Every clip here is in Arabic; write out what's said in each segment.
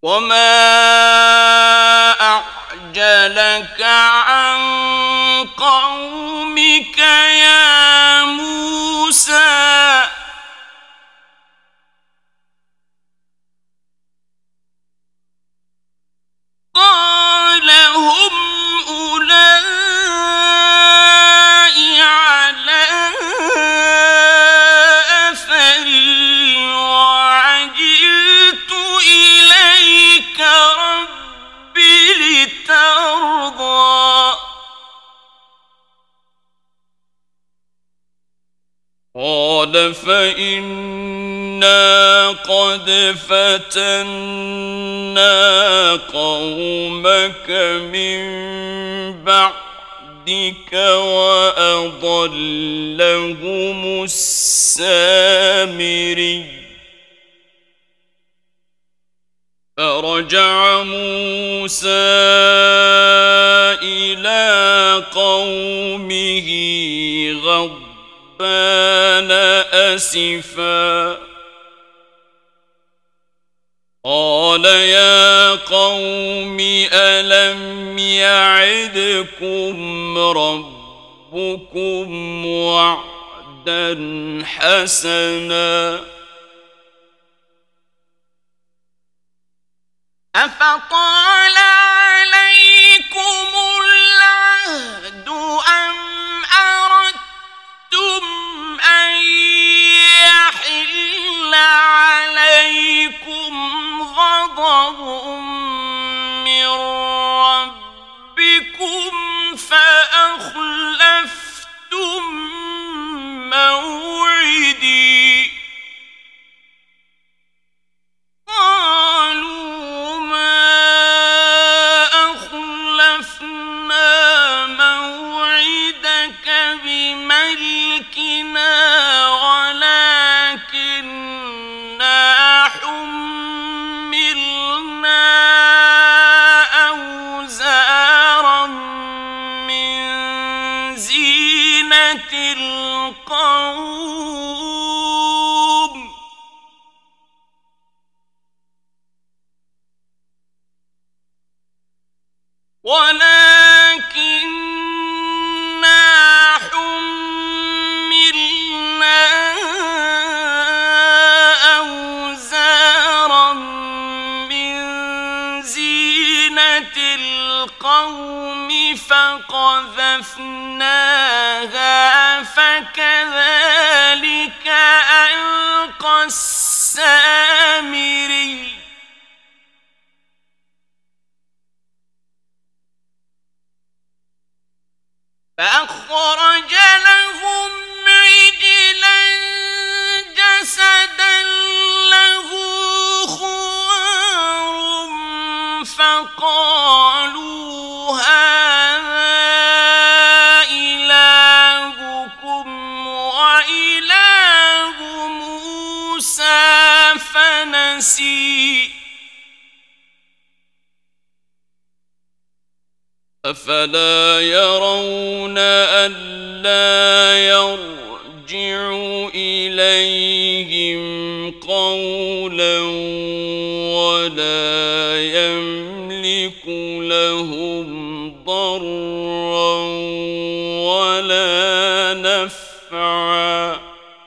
وما أعجلك عن قومك يا موسى قال هم أولئك على أثري وعجلت إليك رب لترضى قال فإنا قد فتنا قومك من بعدك وأضلهم السامري فرجع موسى إلى قومه غضبان أسفا قال يا قوم ألم يعدكم ربكم وعدا حسنا أفطال عليكم العهد أم أردتم أن يحل عليكم غضب من ربكم فأخلفتم موعدي قالوا ما أخلفنا موعدك بملكنا ولكننا حملنا أوزارا من زينة القوم أوزارا من زينة القوم فقذفناها فكذلك ألقى السامري فأخرج لهم عجلا جسدا له خوار فقالوا هذا إلهكم وإله موسى فنسي أفلا يرون ألا يرجع إليهم قولا ولا يملك لهم ضرا ولا نفعا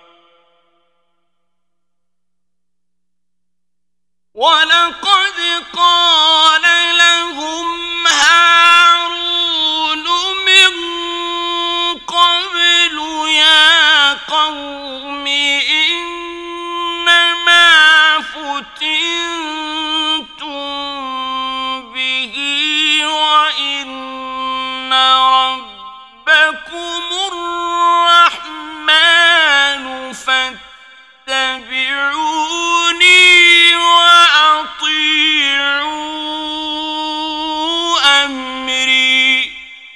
ولقد قال لهم هارون من قبل يا قوم إنما فتنتم به وإن ربكم الرحمن فاتبعوني وأطيعوا أمري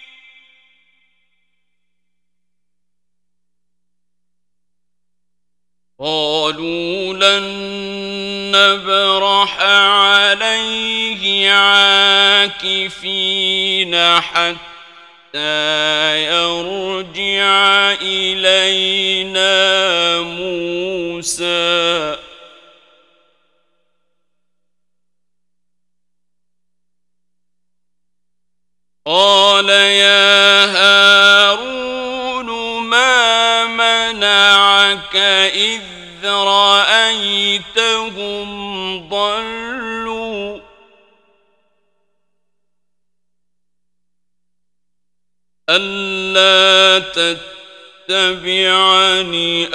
قالوا لن نبرح عليه عاكفين حتى يرجع إلينا موسى قال يا هارون ما منعك إذ رأيتهم ضلوا ألا تتبعني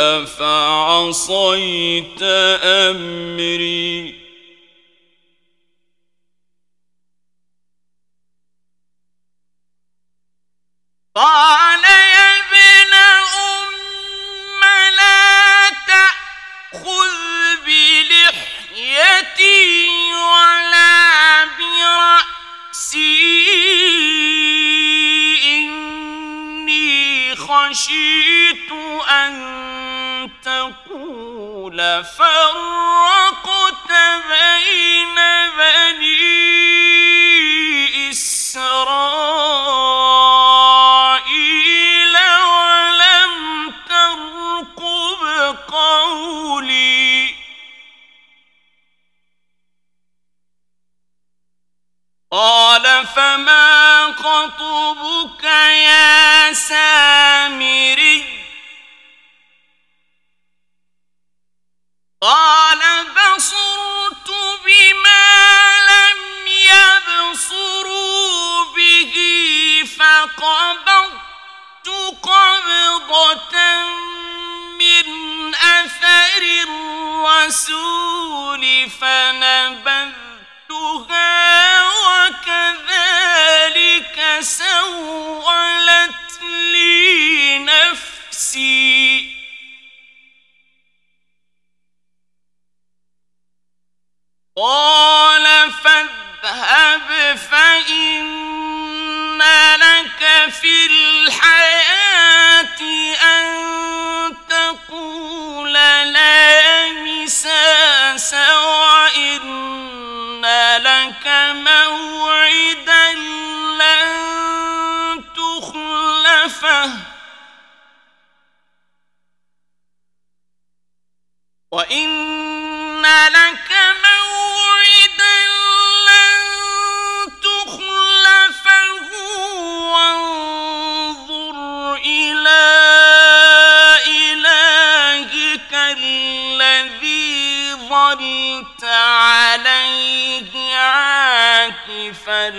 أفعصيت أمري قال يا ابن أم لا تأخذ بلحيتي ولا برأسي إني خشيت أن تقول فرقت بين بني إسرائيل ولم ترقب قولي قال فما خطبك يا سامري قال بصرت بما لم يبصروا به فقبضت قبضة من أثر الرسول فنبذتها وكذلك سولت لي نفسي قال فاذهب فإن لك في الحياة أن تقول لا مساس وإن لك موعدا لن تخلفه وإن لك موعدا لن تخلفه وانظر إلى إلهك الذي ظلت عليه عاكفا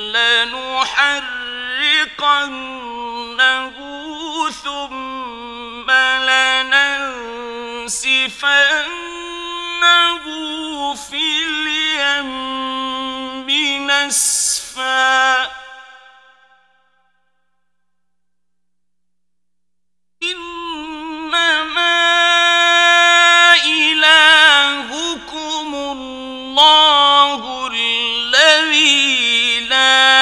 لنحرقنه ثم لننسفنه في اليم نسفا إنما إلهكم الله الذي لا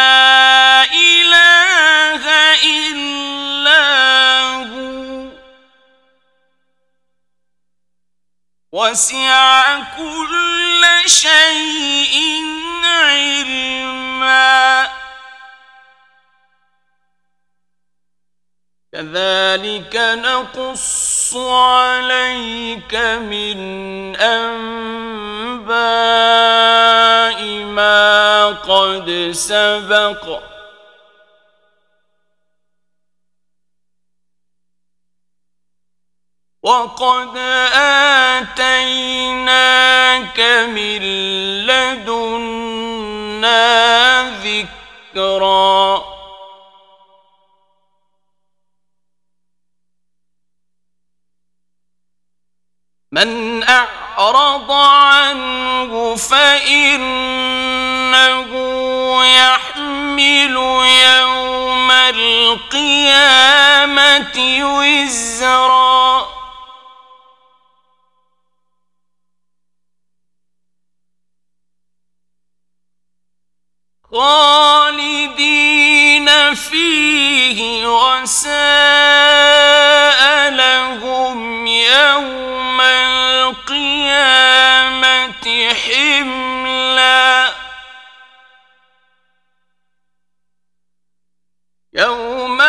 إله إلا هو وسع كل شيء علما كذلك نقص عليك من أنباء ما قد سبق وقد آتيناك من لدنا ذكرا من أعرض عنه فإنه يحمل يوم القيامة وزرا خالدين فيه وساء لهم يوم القيامة حملا يوم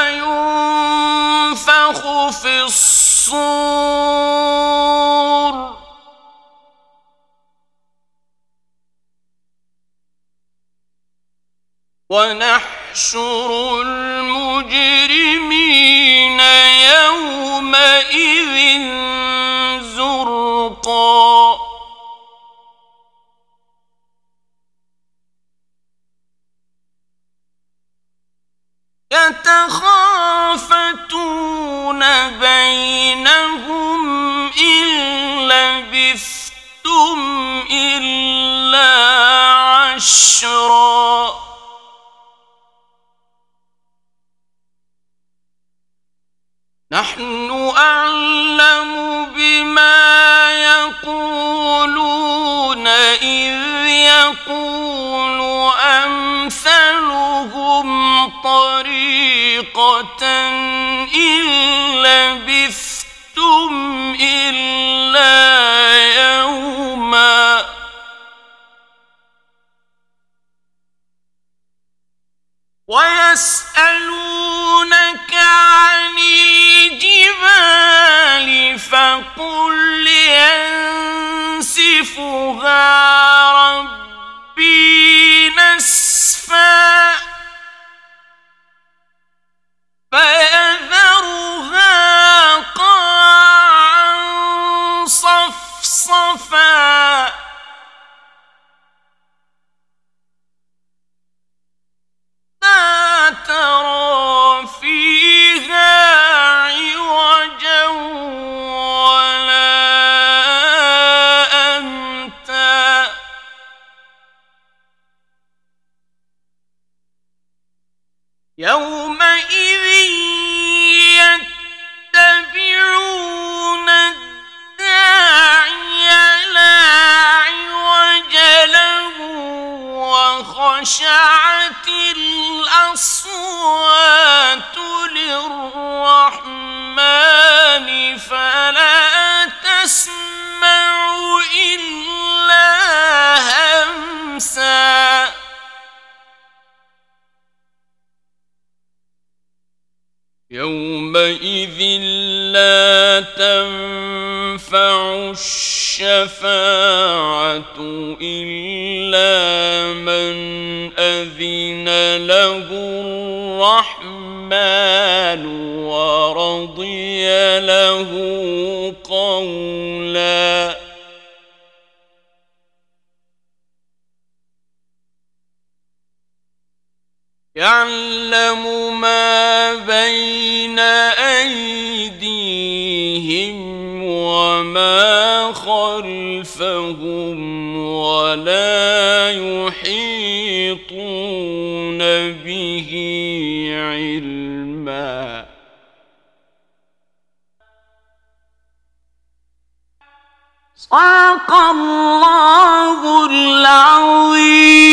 ينفخ في الصور ونحن ونحشر المجرمين يومئذ زرقا يتخافتون بينهم إن لبثتم إلا عشرا نحن أعلم بما يقولون إذ يقول أمثلهم طريقة إن لبثتم إلا يوما ويسألونك عن الجبال فقل ينسفها ربي نسفا فيذرها قاعا صفصفا لا ترى فيها عوجا ولا أمتا يومئذ يتبعون الداعي لا عوج له وخشعت الأصوات للرحمن فلا تسمع إلا همسا يومئذ لا تنفع الشفاعة إلا من أذن له الرحمن ورضي له قولا يعلم ما بين أيديهم وما خلفهم ولا يحيطون به علما صدق الله العظيم.